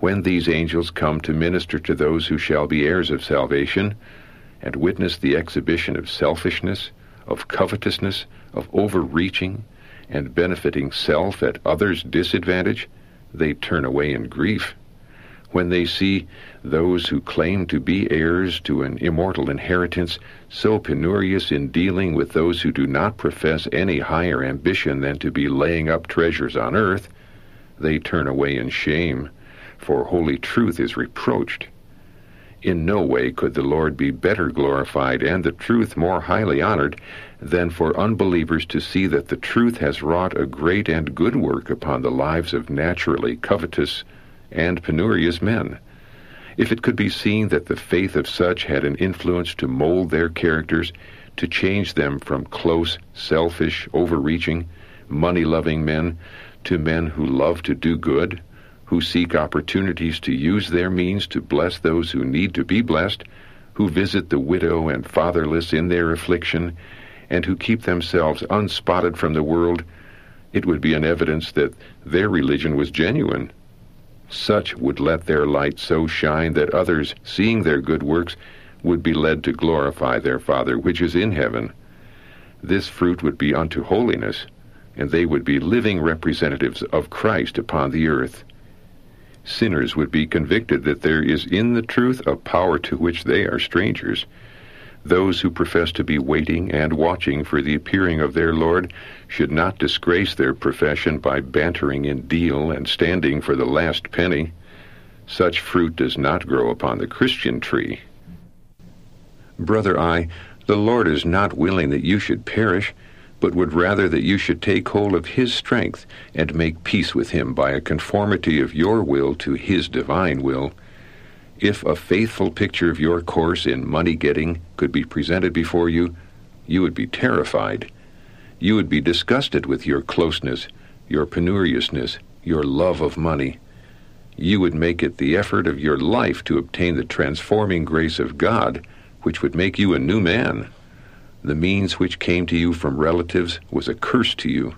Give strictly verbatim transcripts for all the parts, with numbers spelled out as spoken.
when these angels come to minister to those who shall be heirs of salvation, and witness the exhibition of selfishness, of covetousness, of overreaching, and benefiting self at others' disadvantage, they turn away in grief. When they see those who claim to be heirs to an immortal inheritance so penurious in dealing with those who do not profess any higher ambition than to be laying up treasures on earth, they turn away in shame, for holy truth is reproached. In no way could the Lord be better glorified and the truth more highly honored than for unbelievers to see that the truth has wrought a great and good work upon the lives of naturally covetous and penurious men. If it could be seen that the faith of such had an influence to mold their characters, to change them from close, selfish, overreaching, money-loving men to men who love to do good, who seek opportunities to use their means to bless those who need to be blessed, who visit the widow and fatherless in their affliction, and who keep themselves unspotted from the world, it would be an evidence that their religion was genuine. Such would let their light so shine that others, seeing their good works, would be led to glorify their Father which is in heaven. This fruit would be unto holiness, and they would be living representatives of Christ upon the earth. Sinners would be convicted that there is in the truth a power to which they are strangers. Those who profess to be waiting and watching for the appearing of their Lord should not disgrace their profession by bantering in deal and standing for the last penny. Such fruit does not grow upon the Christian tree. Brother I, the Lord is not willing that you should perish, but would rather that you should take hold of his strength and make peace with him by a conformity of your will to his divine will. If a faithful picture of your course in money-getting could be presented before you, you would be terrified. You would be disgusted with your closeness, your penuriousness, your love of money. You would make it the effort of your life to obtain the transforming grace of God, which would make you a new man. The means which came to you from relatives was a curse to you.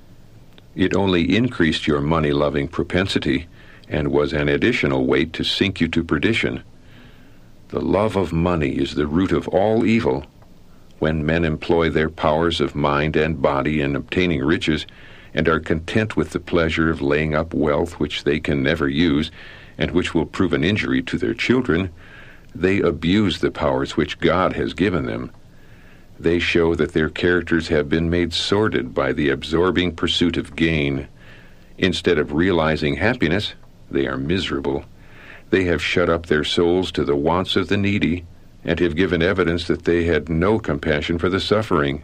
It only increased your money-loving propensity, and was an additional weight to sink you to perdition. The love of money is the root of all evil. When men employ their powers of mind and body in obtaining riches, and are content with the pleasure of laying up wealth which they can never use, and which will prove an injury to their children, they abuse the powers which God has given them. They show that their characters have been made sordid by the absorbing pursuit of gain. Instead of realizing happiness, they are miserable. They have shut up their souls to the wants of the needy, and have given evidence that they had no compassion for the suffering.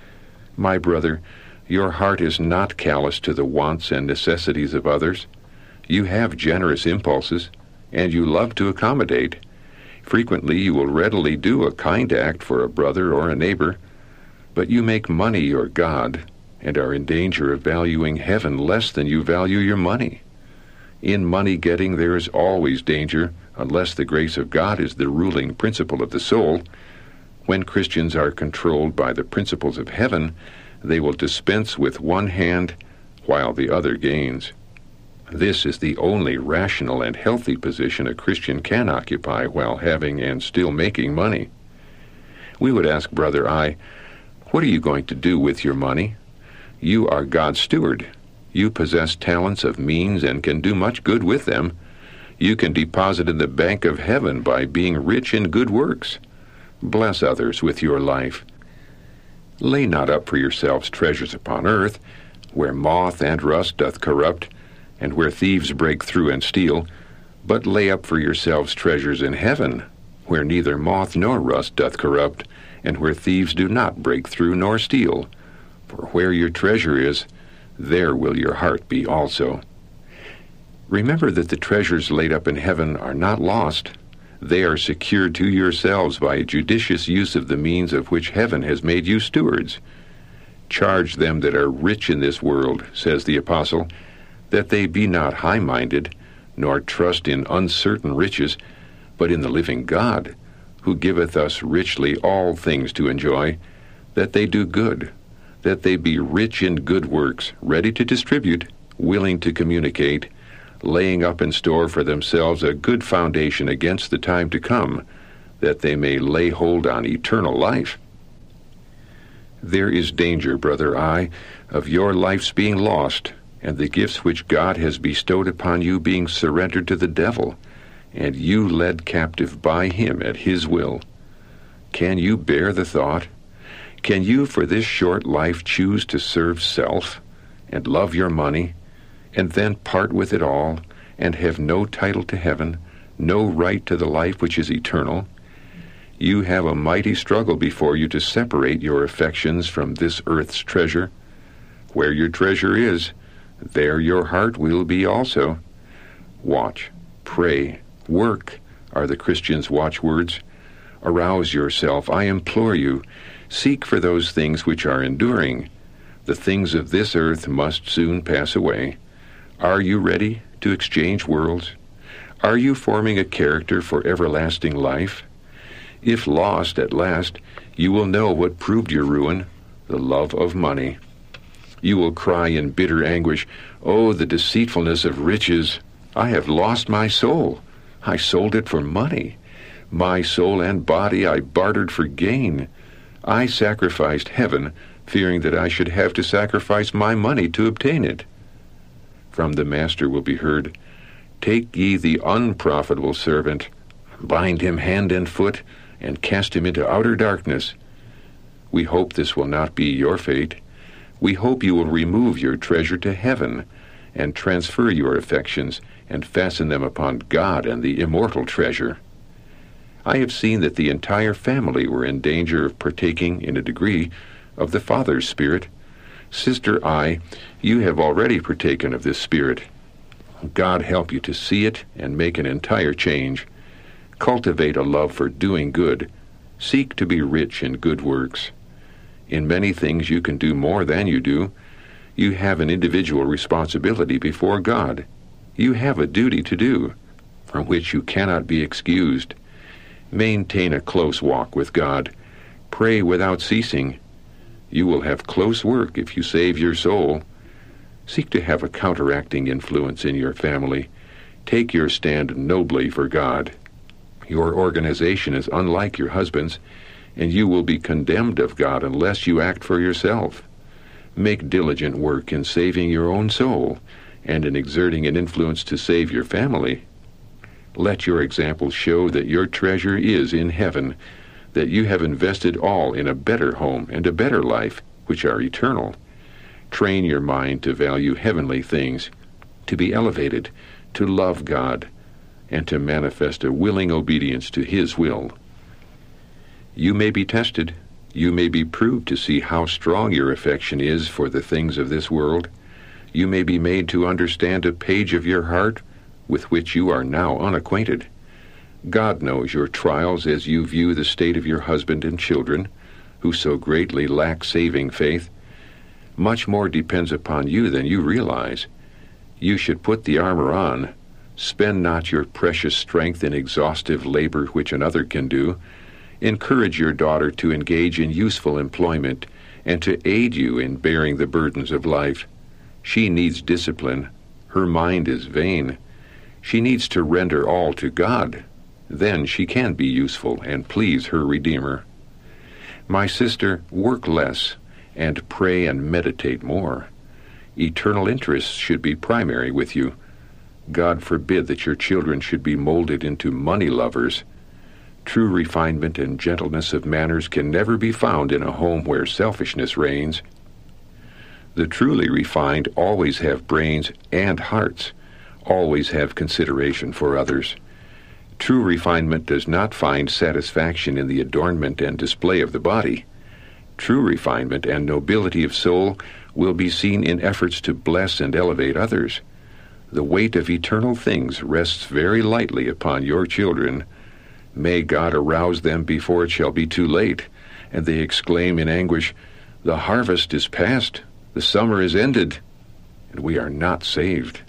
My brother, your heart is not callous to the wants and necessities of others. You have generous impulses, and you love to accommodate. Frequently you will readily do a kind act for a brother or a neighbor, but you make money your God, and are in danger of valuing heaven less than you value your money. In money-getting there is always danger, unless the grace of God is the ruling principle of the soul. When Christians are controlled by the principles of heaven, they will dispense with one hand while the other gains. This is the only rational and healthy position a Christian can occupy while having and still making money. We would ask Brother I, what are you going to do with your money? You are God's steward. You possess talents of means and can do much good with them. You can deposit in the bank of heaven by being rich in good works. Bless others with your life. Lay not up for yourselves treasures upon earth, where moth and rust doth corrupt, and where thieves break through and steal, but lay up for yourselves treasures in heaven, where neither moth nor rust doth corrupt, and where thieves do not break through nor steal. For where your treasure is, there will your heart be also. Remember that the treasures laid up in heaven are not lost. They are secured to yourselves by a judicious use of the means of which heaven has made you stewards. Charge them that are rich in this world, says the apostle, that they be not high-minded, nor trust in uncertain riches, but in the living God, who giveth us richly all things to enjoy, that they do good, that they be rich in good works, ready to distribute, willing to communicate, laying up in store for themselves a good foundation against the time to come, that they may lay hold on eternal life. There is danger, brother I, of your life's being lost, and the gifts which God has bestowed upon you being surrendered to the devil, and you led captive by him at his will. Can you bear the thought? Can you for this short life choose to serve self, and love your money, and then part with it all, and have no title to heaven, no right to the life which is eternal? You have a mighty struggle before you to separate your affections from this earth's treasure. Where your treasure is, there your heart will be also. Watch, pray, work, are the Christian's watchwords. Arouse yourself, I implore you. Seek for those things which are enduring. The things of this earth must soon pass away. Are you ready to exchange worlds? Are you forming a character for everlasting life? If lost at last, you will know what proved your ruin, the love of money. You will cry in bitter anguish, "Oh, the deceitfulness of riches! I have lost my soul. I sold it for money. My soul and body I bartered for gain. I sacrificed heaven, fearing that I should have to sacrifice my money to obtain it." From the master will be heard, "Take ye the unprofitable servant, bind him hand and foot, and cast him into outer darkness." We hope this will not be your fate. We hope you will remove your treasure to heaven, and transfer your affections, and fasten them upon God and the immortal treasure. I have seen that the entire family were in danger of partaking, in a degree, of the Father's Spirit. Sister I, you have already partaken of this Spirit. God help you to see it and make an entire change. Cultivate a love for doing good. Seek to be rich in good works. In many things you can do more than you do. You have an individual responsibility before God. You have a duty to do, from which you cannot be excused. Maintain a close walk with God. Pray without ceasing. You will have close work if you save your soul. Seek to have a counteracting influence in your family. Take your stand nobly for God. Your organization is unlike your husband's, and you will be condemned of God unless you act for yourself. Make diligent work in saving your own soul, and in exerting an influence to save your family. Let your example show that your treasure is in heaven, that you have invested all in a better home and a better life, which are eternal. Train your mind to value heavenly things, to be elevated, to love God, and to manifest a willing obedience to His will. You may be tested. You may be proved to see how strong your affection is for the things of this world. You may be made to understand a page of your heart with which you are now unacquainted. God knows your trials as you view the state of your husband and children, who so greatly lack saving faith. Much more depends upon you than you realize. You should put the armor on. Spend not your precious strength in exhaustive labor which another can do. Encourage your daughter to engage in useful employment and to aid you in bearing the burdens of life. She needs discipline. Her mind is vain. She needs to render all to God. Then she can be useful and please her Redeemer. My sister, work less and pray and meditate more. Eternal interests should be primary with you. God forbid that your children should be molded into money lovers. True refinement and gentleness of manners can never be found in a home where selfishness reigns. The truly refined always have brains and hearts, always have consideration for others. True refinement does not find satisfaction in the adornment and display of the body. True refinement and nobility of soul will be seen in efforts to bless and elevate others. The weight of eternal things rests very lightly upon your children. May God arouse them before it shall be too late, and they exclaim in anguish, "The harvest is past, the summer is ended, and we are not saved."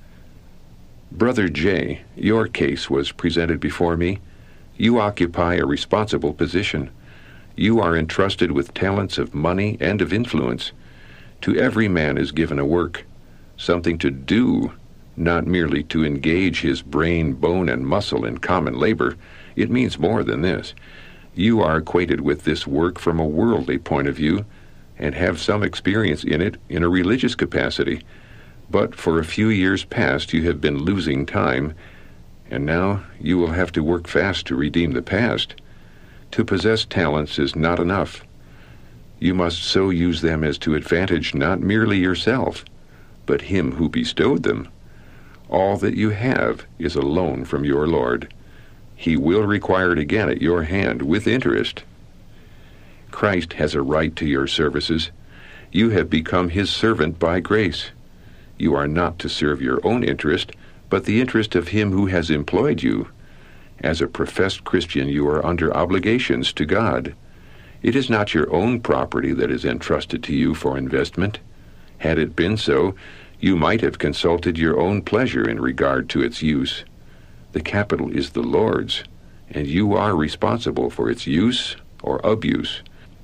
Brother J., your case was presented before me. You occupy a responsible position. You are entrusted with talents of money and of influence. To every man is given a work, something to do, not merely to engage his brain, bone, and muscle in common labor. It means more than this. You are acquainted with this work from a worldly point of view, and have some experience in it in a religious capacity. But for a few years past you have been losing time, and now you will have to work fast to redeem the past. To possess talents is not enough. You must so use them as to advantage not merely yourself, but him who bestowed them. All that you have is a loan from your Lord. He will require it again at your hand with interest. Christ has a right to your services. You have become his servant by grace. You are not to serve your own interest, but the interest of him who has employed you. As a professed Christian, you are under obligations to God. It is not your own property that is entrusted to you for investment. Had it been so, you might have consulted your own pleasure in regard to its use. The capital is the Lord's, and you are responsible for its use or abuse.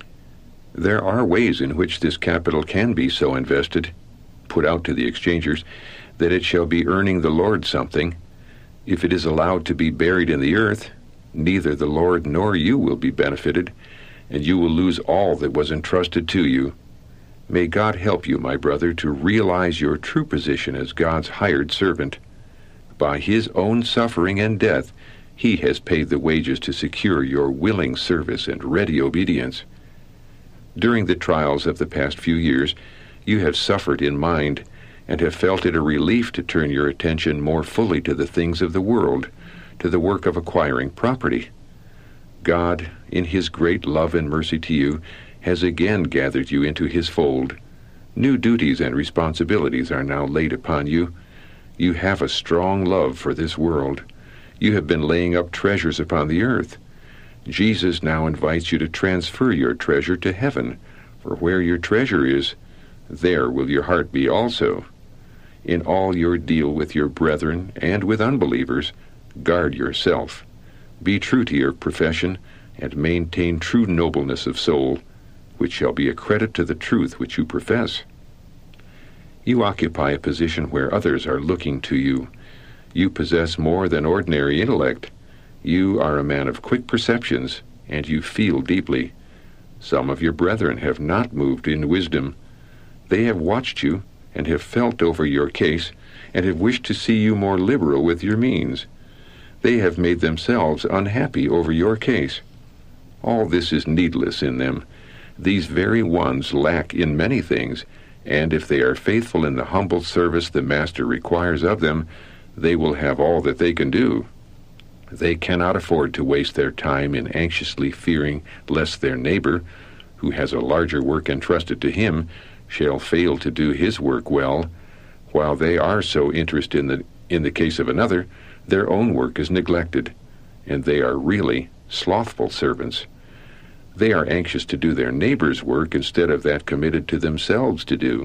There are ways in which this capital can be so invested, put out to the exchangers, that it shall be earning the Lord something. If it is allowed to be buried in the earth, neither the Lord nor you will be benefited, and you will lose all that was entrusted to you. May God help you, my brother, to realize your true position as God's hired servant. By his own suffering and death, he has paid the wages to secure your willing service and ready obedience. During the trials of the past few years, you have suffered in mind, and have felt it a relief to turn your attention more fully to the things of the world, to the work of acquiring property. God, in his great love and mercy to you, has again gathered you into his fold. New duties and responsibilities are now laid upon you. You have a strong love for this world. You have been laying up treasures upon the earth. Jesus now invites you to transfer your treasure to heaven, for where your treasure is, there will your heart be also. In all your deal with your brethren and with unbelievers, guard yourself. Be true to your profession, and maintain true nobleness of soul, which shall be a credit to the truth which you profess. You occupy a position where others are looking to you. You possess more than ordinary intellect. You are a man of quick perceptions, and you feel deeply. Some of your brethren have not moved in wisdom. They have watched you, and have felt over your case, and have wished to see you more liberal with your means. They have made themselves unhappy over your case. All this is needless in them. These very ones lack in many things, and if they are faithful in the humble service the Master requires of them, they will have all that they can do. They cannot afford to waste their time in anxiously fearing lest their neighbor, who has a larger work entrusted to him, shall fail to do his work well. While they are so interested in the, in the case of another, their own work is neglected, and they are really slothful servants. They are anxious to do their neighbor's work instead of that committed to themselves to do.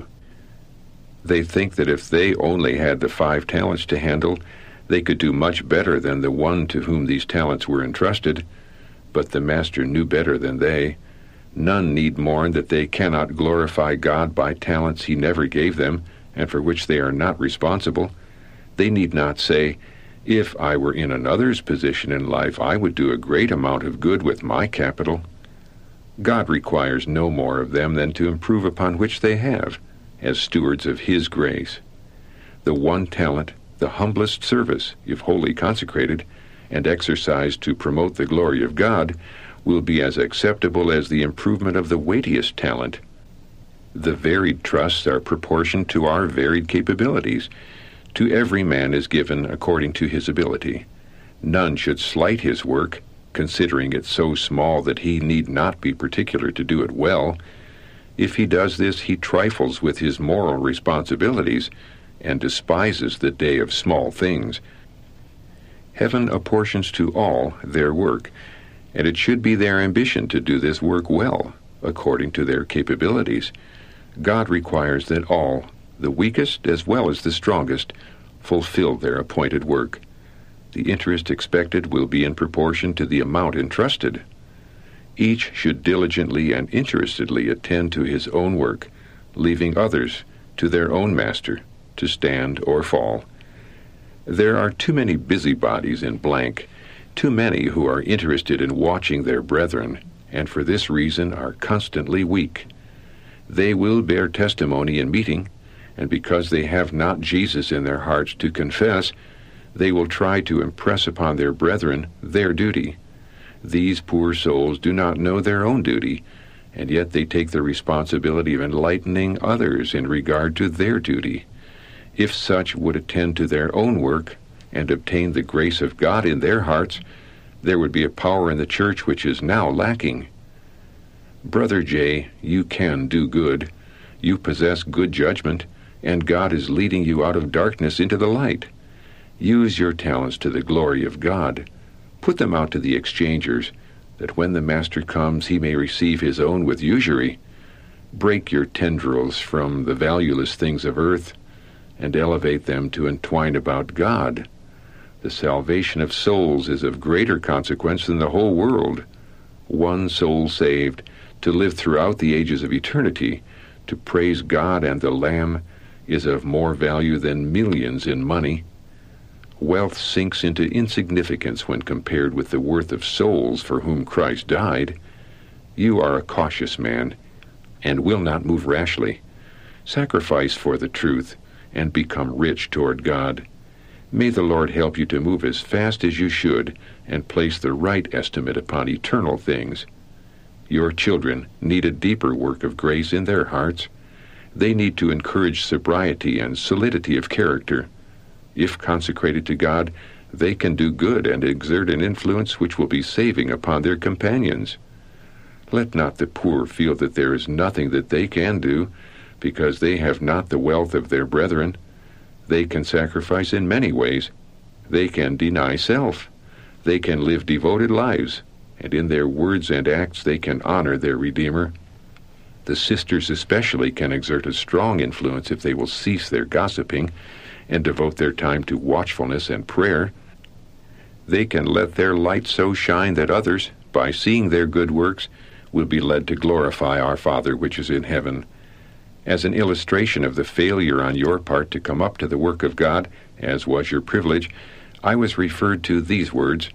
They think that if they only had the five talents to handle, they could do much better than the one to whom these talents were entrusted. But the Master knew better than they. None need mourn that they cannot glorify God by talents he never gave them, and for which they are not responsible. They need not say, "If I were in another's position in life, I would do a great amount of good with my capital." God requires no more of them than to improve upon which they have, as stewards of his grace. The one talent, the humblest service, if wholly consecrated, and exercised to promote the glory of God, will be as acceptable as the improvement of the weightiest talent. The varied trusts are proportioned to our varied capabilities. To every man is given according to his ability. None should slight his work, considering it so small that he need not be particular to do it well. If he does this, he trifles with his moral responsibilities and despises the day of small things. Heaven apportions to all their work, and it should be their ambition to do this work well, according to their capabilities. God requires that all, the weakest as well as the strongest, fulfill their appointed work. The interest expected will be in proportion to the amount entrusted. Each should diligently and interestedly attend to his own work, leaving others to their own master, to stand or fall. There are too many busybodies in blank, too many who are interested in watching their brethren, and for this reason are constantly weak. They will bear testimony in meeting, and because they have not Jesus in their hearts to confess, they will try to impress upon their brethren their duty. These poor souls do not know their own duty, and yet they take the responsibility of enlightening others in regard to their duty. If such would attend to their own work and obtain the grace of God in their hearts, there would be a power in the church which is now lacking. Brother J, you can do good. You possess good judgment, and God is leading you out of darkness into the light. Use your talents to the glory of God. Put them out to the exchangers, that when the master comes he may receive his own with usury. Break your tendrils from the valueless things of earth, and elevate them to entwine about God. The salvation of souls is of greater consequence than the whole world. One soul saved, to live throughout the ages of eternity, to praise God and the Lamb, is of more value than millions in money. Wealth sinks into insignificance when compared with the worth of souls for whom Christ died. You are a cautious man, and will not move rashly. Sacrifice for the truth, and become rich toward God. May the Lord help you to move as fast as you should, and place the right estimate upon eternal things. Your children need a deeper work of grace in their hearts. They need to encourage sobriety and solidity of character. If consecrated to God, they can do good and exert an influence which will be saving upon their companions. Let not the poor feel that there is nothing that they can do, because they have not the wealth of their brethren. They can sacrifice in many ways. They can deny self. They can live devoted lives, and in their words and acts they can honor their Redeemer. The sisters especially can exert a strong influence if they will cease their gossiping and devote their time to watchfulness and prayer. They can let their light so shine that others, by seeing their good works, will be led to glorify our Father which is in heaven. As an illustration of the failure on your part to come up to the work of God, as was your privilege, I was referred to these words,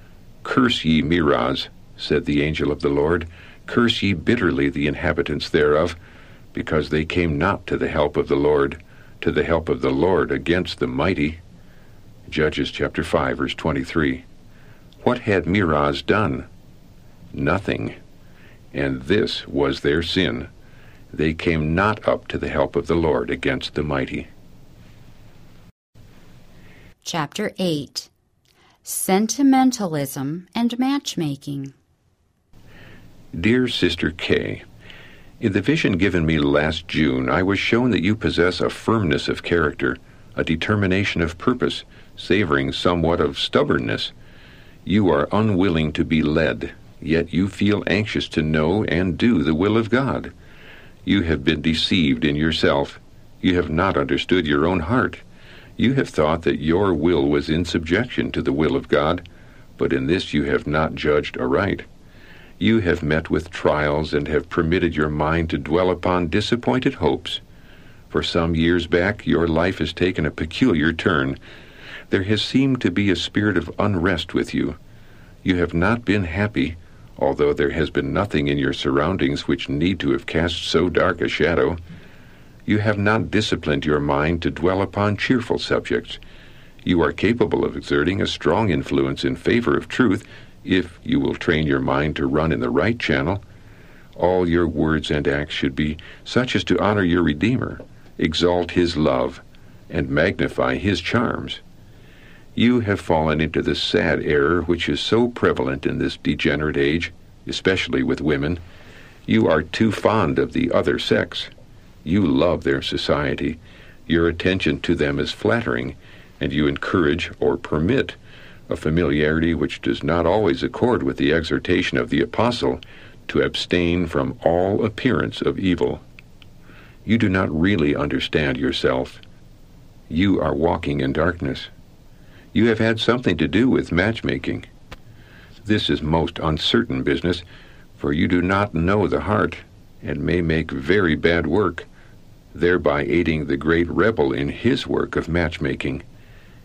"Curse ye Meroz," said the angel of the Lord, "curse ye bitterly the inhabitants thereof, because they came not to the help of the Lord, to the help of the Lord against the mighty." Judges chapter five, verse twenty-three. What had Meroz done? Nothing. And this was their sin. They came not up to the help of the Lord against the mighty. Chapter eight. Sentimentalism and Matchmaking. Dear Sister Kay, in the vision given me last June, I was shown that you possess a firmness of character, a determination of purpose, savoring somewhat of stubbornness. You are unwilling to be led, yet you feel anxious to know and do the will of God. You have been deceived in yourself. You have not understood your own heart. You have thought that your will was in subjection to the will of God, but in this you have not judged aright. You have met with trials and have permitted your mind to dwell upon disappointed hopes. For some years back, your life has taken a peculiar turn. There has seemed to be a spirit of unrest with you. You have not been happy, although there has been nothing in your surroundings which need to have cast so dark a shadow. You have not disciplined your mind to dwell upon cheerful subjects. You are capable of exerting a strong influence in favor of truth if you will train your mind to run in the right channel. All your words and acts should be such as to honor your Redeemer, exalt his love, and magnify his charms. You have fallen into the sad error which is so prevalent in this degenerate age, especially with women. You are too fond of the other sex. You love their society. Your attention to them is flattering, and you encourage or permit a familiarity which does not always accord with the exhortation of the apostle to abstain from all appearance of evil. You do not really understand yourself. You are walking in darkness. You have had something to do with matchmaking. This is most uncertain business, for you do not know the heart, and may make very bad work, thereby aiding the great rebel in his work of matchmaking.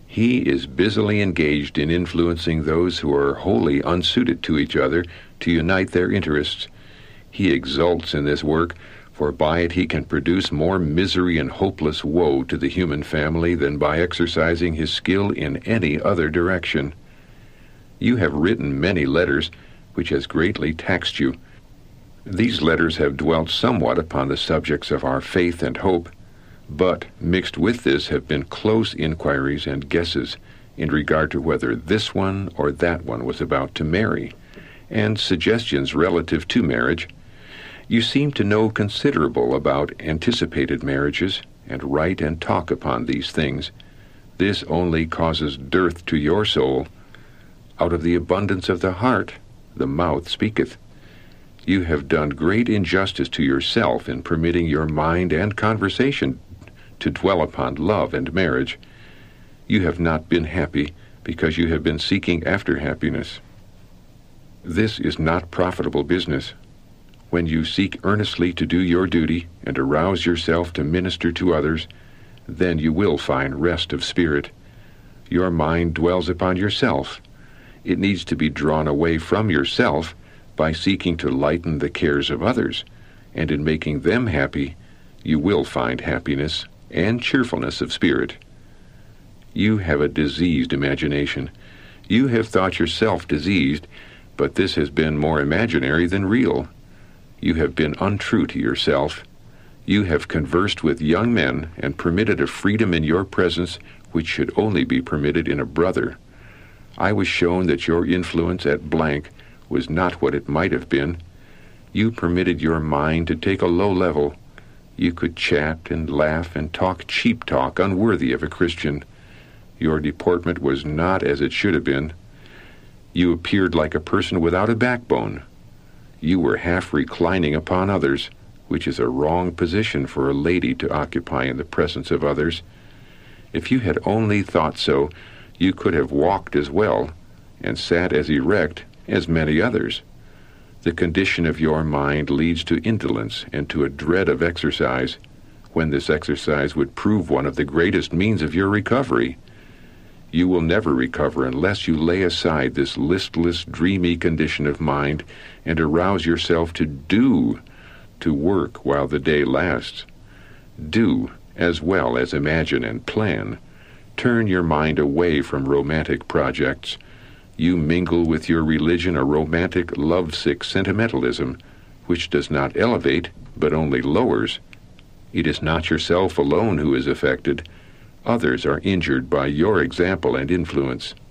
He is busily engaged in influencing those who are wholly unsuited to each other to unite their interests. He exults in this work, for by it he can produce more misery and hopeless woe to the human family than by exercising his skill in any other direction. You have written many letters, which has greatly taxed you. These letters have dwelt somewhat upon the subjects of our faith and hope, but mixed with this have been close inquiries and guesses in regard to whether this one or that one was about to marry, and suggestions relative to marriage. You seem to know considerable about anticipated marriages, and write and talk upon these things. This only causes dearth to your soul. Out of the abundance of the heart the mouth speaketh. You have done great injustice to yourself in permitting your mind and conversation to dwell upon love and marriage. You have not been happy because you have been seeking after happiness. This is not profitable business. When you seek earnestly to do your duty and arouse yourself to minister to others, then you will find rest of spirit. Your mind dwells upon yourself. It needs to be drawn away from yourself by seeking to lighten the cares of others, and in making them happy, you will find happiness and cheerfulness of spirit. You have a diseased imagination. You have thought yourself diseased, but this has been more imaginary than real. You have been untrue to yourself. You have conversed with young men and permitted a freedom in your presence which should only be permitted in a brother. I was shown that your influence at blank was not what it might have been. You permitted your mind to take a low level. You could chat and laugh and talk cheap talk unworthy of a Christian. Your deportment was not as it should have been. You appeared like a person without a backbone. You were half reclining upon others, which is a wrong position for a lady to occupy in the presence of others. If you had only thought so, you could have walked as well, and sat as erect as many others. The condition of your mind leads to indolence and to a dread of exercise, when this exercise would prove one of the greatest means of your recovery. You will never recover unless you lay aside this listless, dreamy condition of mind and arouse yourself to do, to work while the day lasts. Do, as well as imagine and plan. Turn your mind away from romantic projects. You mingle with your religion a romantic, lovesick sentimentalism, which does not elevate, but only lowers. It is not yourself alone who is affected. Others are injured by your example and influence.